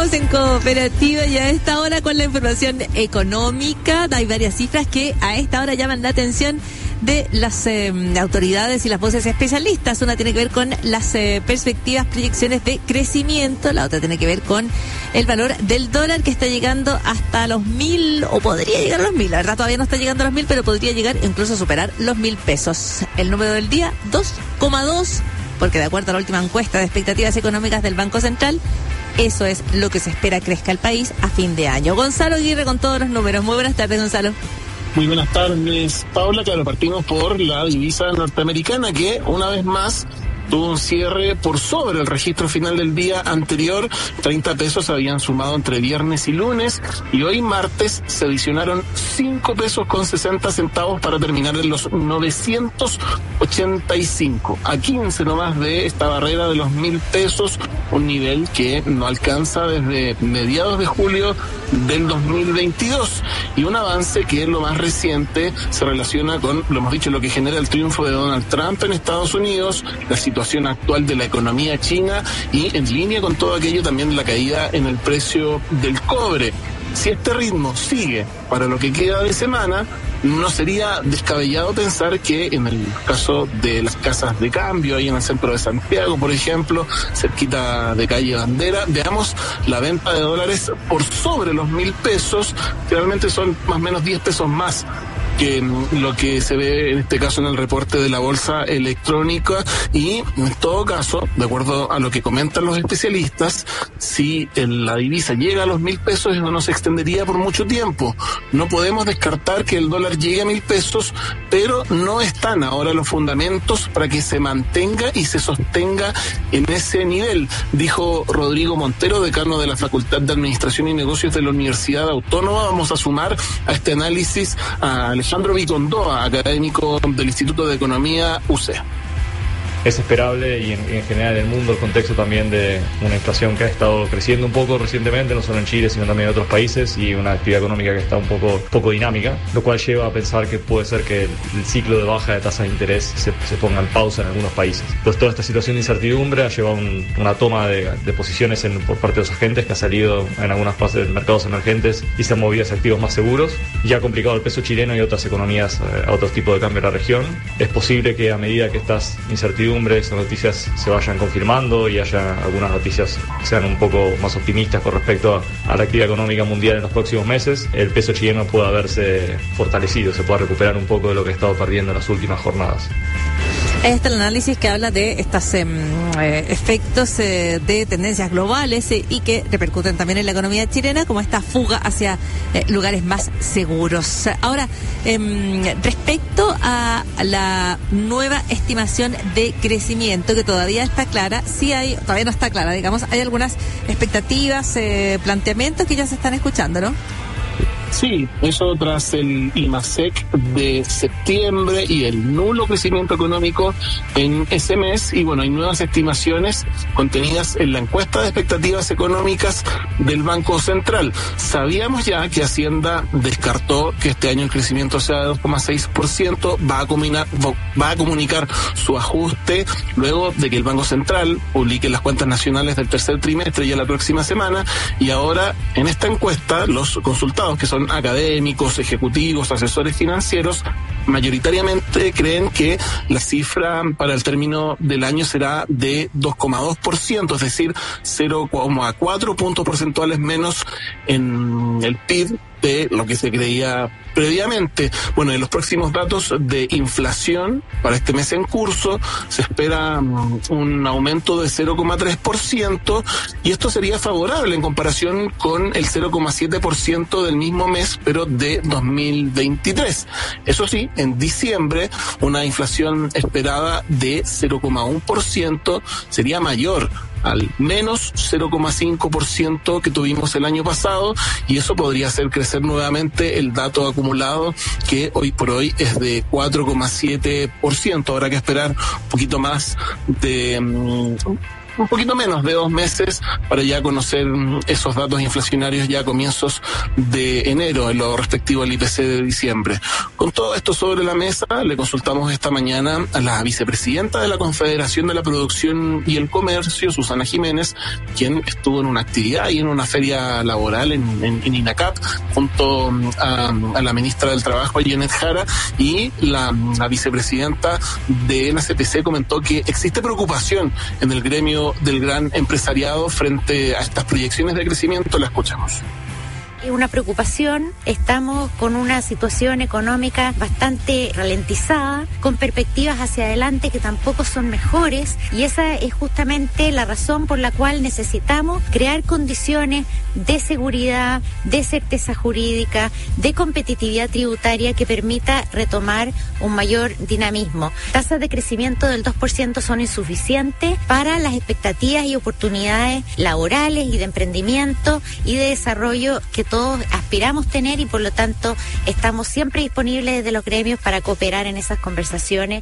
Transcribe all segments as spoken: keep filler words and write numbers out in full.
Seguimos en Cooperativa y a esta hora con la información económica. Hay varias cifras que a esta hora llaman la atención de las eh, autoridades y las voces especialistas. Una tiene que ver con las eh, perspectivas, proyecciones de crecimiento. La otra tiene que ver con el valor del dólar, que está llegando hasta los mil, o podría llegar a los mil. La verdad todavía no está llegando a los mil, pero podría llegar incluso a superar los mil pesos. El número del día, dos coma dos, porque de acuerdo a la última encuesta de expectativas económicas del Banco Central, eso es lo que se espera crezca el país a fin de año. Gonzalo Aguirre con todos los números. Muy buenas tardes, Gonzalo. Muy buenas tardes, Paula. Claro, partimos por la divisa norteamericana, que una vez más tuvo un cierre por sobre el registro final del día anterior. treinta pesos habían sumado entre viernes y lunes, y hoy martes se adicionaron cinco pesos con sesenta centavos para terminar en los novecientos ochenta y cinco, a quince nomás de esta barrera de los mil pesos, un nivel que no alcanza desde mediados de julio del dos mil veintidós, y un avance que es lo más reciente se relaciona con, lo hemos dicho, lo que genera el triunfo de Donald Trump en Estados Unidos, la situación actual de la economía china, y en línea con todo aquello también la caída en el precio del cobre. Si este ritmo sigue para lo que queda de semana, no sería descabellado pensar que en el caso de las casas de cambio, ahí en el centro de Santiago, por ejemplo, cerquita de calle Bandera, veamos la venta de dólares por sobre los mil pesos, que realmente son más o menos diez pesos más que lo que se ve en este caso en el reporte de la bolsa electrónica. Y en todo caso, de acuerdo a lo que comentan los especialistas, si la divisa llega a los mil pesos, eso no se extendería por mucho tiempo. No podemos descartar que el dólar llegue a mil pesos, pero no están ahora los fundamentos para que se mantenga y se sostenga en ese nivel, dijo Rodrigo Montero, decano de la Facultad de Administración y Negocios de la Universidad Autónoma. Vamos a sumar a este análisis a Alejandro Vicondoa, académico del Instituto de Economía U C E. Es esperable, y en, en general en el mundo, el contexto también de una inflación que ha estado creciendo un poco recientemente, no solo en Chile, sino también en otros países, y una actividad económica que está un poco, poco dinámica, lo cual lleva a pensar que puede ser que el, el ciclo de baja de tasas de interés se, se ponga en pausa en algunos países. Entonces toda esta situación de incertidumbre ha llevado un, una toma de, de posiciones en, por parte de los agentes, que ha salido en algunas fases de mercados emergentes y se han movido hacia activos más seguros, y ha complicado el peso chileno y otras economías a otros tipos de cambio en la región. Es posible que a medida que estas incertidumbres, esas noticias se vayan confirmando y haya algunas noticias que sean un poco más optimistas con respecto a, a la actividad económica mundial en los próximos meses, el peso chileno pueda verse fortalecido, se pueda recuperar un poco de lo que ha estado perdiendo en las últimas jornadas. Ahí está el análisis que habla de estos eh, efectos eh, de tendencias globales eh, y que repercuten también en la economía chilena, como esta fuga hacia eh, lugares más seguros. Ahora, eh, respecto a la nueva estimación de crecimiento, que todavía está clara, sí hay, todavía no está clara, digamos, hay algunas expectativas, eh, planteamientos que ya se están escuchando, ¿no? Sí, eso tras el IMASEC de septiembre y el nulo crecimiento económico en ese mes. Y bueno, hay nuevas estimaciones contenidas en la encuesta de expectativas económicas del Banco Central. Sabíamos ya que Hacienda descartó que este año el crecimiento sea de dos coma seis por ciento, va a comunicar, va a comunicar su ajuste luego de que el Banco Central publique las cuentas nacionales del tercer trimestre ya la próxima semana. Y ahora, en esta encuesta, los consultados, que son académicos, ejecutivos, asesores financieros, mayoritariamente creen que la cifra para el término del año será de dos coma dos por ciento, es decir, cero coma cuatro puntos porcentuales menos en el P I B de lo que se creía previamente. Bueno, en los próximos datos de inflación para este mes en curso se espera um, un aumento de cero coma tres por ciento, y esto sería favorable en comparación con el cero coma siete por ciento del mismo mes, pero de dos mil veintitrés. Eso sí, en diciembre una inflación esperada de cero coma uno por ciento sería mayor al menos cero coma cinco por ciento que tuvimos el año pasado, y eso podría hacer crecer nuevamente el dato acumulado, que hoy por hoy es de cuatro coma siete por ciento. Habrá que esperar un poquito más de um, un poquito menos de dos meses para ya conocer esos datos inflacionarios ya a comienzos de enero en lo respectivo al I P C de diciembre. Con todo esto sobre la mesa, le consultamos esta mañana a la vicepresidenta de la Confederación de la Producción y el Comercio, Susana Jiménez, quien estuvo en una actividad y en una feria laboral en, en, en INACAP junto a, a la ministra del Trabajo, Janet Jara, y la, la vicepresidenta de la C P C comentó que existe preocupación en el gremio del gran empresariado frente a estas proyecciones de crecimiento. La escuchamos. Una preocupación, estamos con una situación económica bastante ralentizada, con perspectivas hacia adelante que tampoco son mejores, y esa es justamente la razón por la cual necesitamos crear condiciones de seguridad, de certeza jurídica, de competitividad tributaria que permita retomar un mayor dinamismo. Tasas de crecimiento del dos por ciento son insuficientes para las expectativas y oportunidades laborales y de emprendimiento y de desarrollo que todos aspiramos tener, y por lo tanto estamos siempre disponibles desde los gremios para cooperar en esas conversaciones.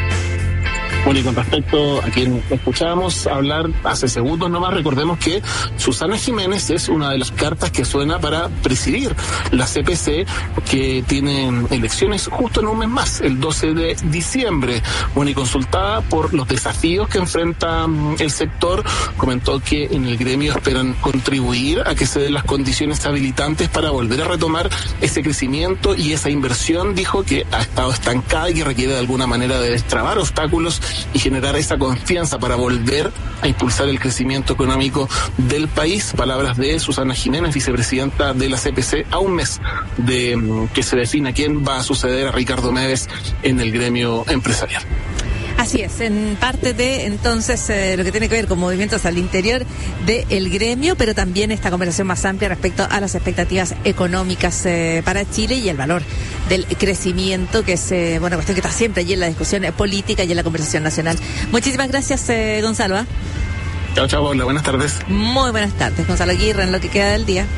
Bueno, y con respecto a quien escuchábamos hablar hace segundos nomás, recordemos que Susana Jiménez es una de las cartas que suena para presidir la C P C, que tiene elecciones justo en un mes más, el doce de diciembre. Bueno, y consultada por los desafíos que enfrenta el sector, comentó que en el gremio esperan contribuir a que se den las condiciones habilitantes para volver a retomar ese crecimiento y esa inversión, dijo, que ha estado estancada y que requiere de alguna manera de destrabar obstáculos y generar esa confianza para volver a impulsar el crecimiento económico del país. Palabras de Susana Jiménez, vicepresidenta de la C P C, a un mes de um, que se defina quién va a suceder a Ricardo Mévez en el gremio empresarial. Así es, en parte de entonces eh, lo que tiene que ver con movimientos al interior del gremio, pero también esta conversación más amplia respecto a las expectativas económicas eh, para Chile y el valor del crecimiento, que es eh, bueno, cuestión que está siempre allí en la discusión política y en la conversación nacional. Muchísimas gracias, eh, Gonzalo. ¿eh? Chao, chao, Paula. Buenas tardes. Muy buenas tardes, Gonzalo Aguirre, en lo que queda del día.